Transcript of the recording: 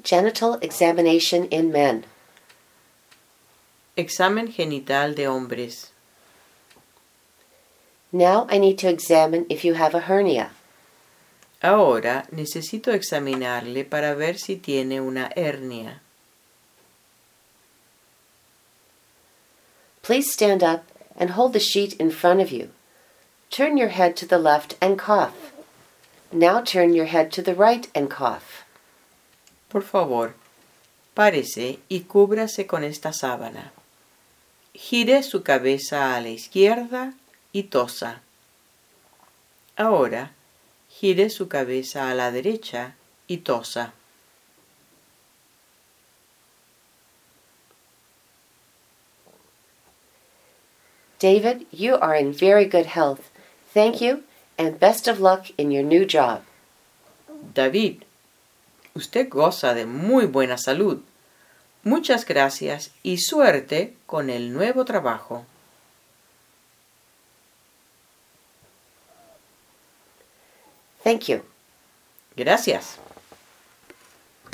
Genital examination in men. Examen genital de hombres. Now I need to examine if you have a hernia. Ahora necesito examinarle para ver si tiene una hernia. Please stand up and hold the sheet in front of you. Turn your head to the left and cough. Now turn your head to the right and cough. Por favor, párese y cúbrase con esta sábana. Gire su cabeza a la izquierda y tosa. Ahora, gire su cabeza a la derecha y tosa. David, you are in very good health. Thank you, and best of luck in your new job. David, usted goza de muy buena salud. Muchas gracias y suerte con el nuevo trabajo. Thank you. Gracias.